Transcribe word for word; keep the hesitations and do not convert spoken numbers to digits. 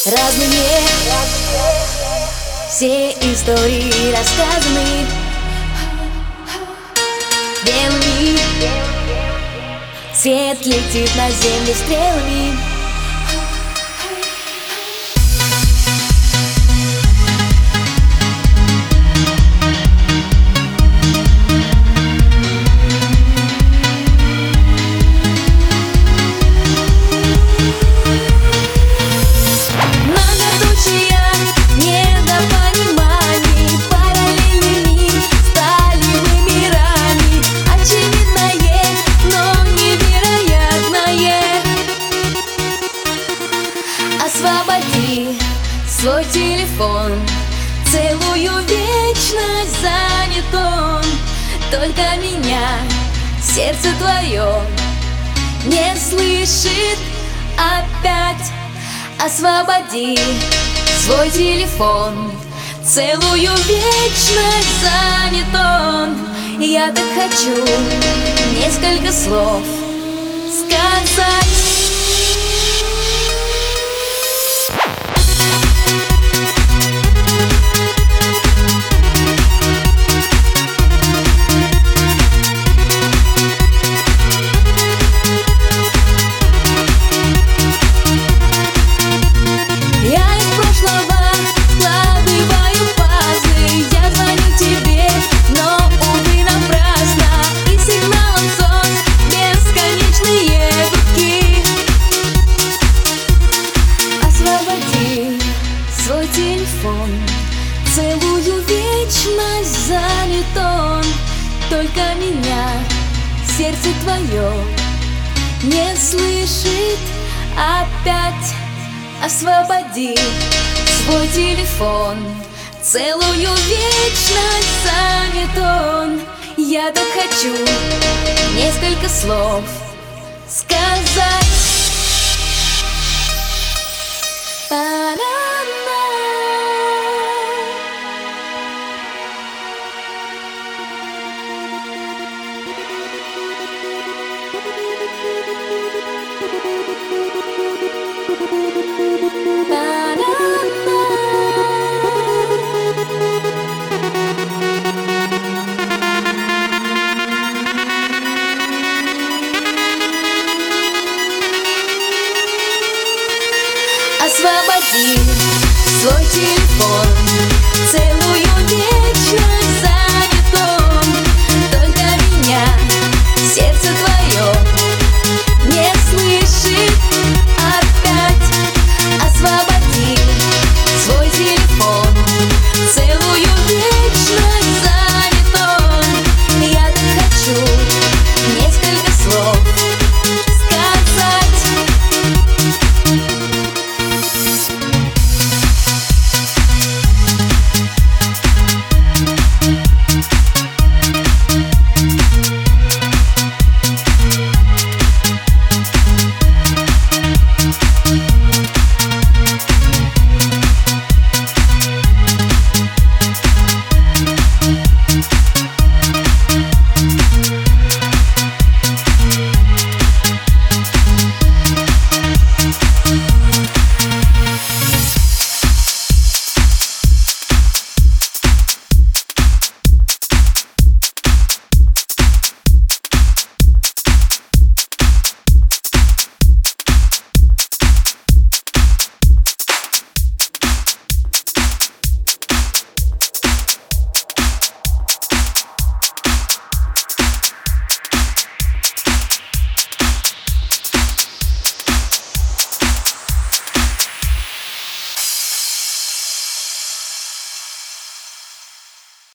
Разные все истории рассказаны белыми. Свет летит на землю стрелами. Освободи свой телефон, целую вечность занят он. Только меня сердце твое не слышит опять. Освободи свой телефон, целую вечность занят он. Я так хочу несколько слов сказать. Целую вечность занят он. Только меня сердце твое не слышит опять. Освободи свой телефон, целую вечность занят он. Я так хочу несколько слов сказать. Освободи свой телефон, целую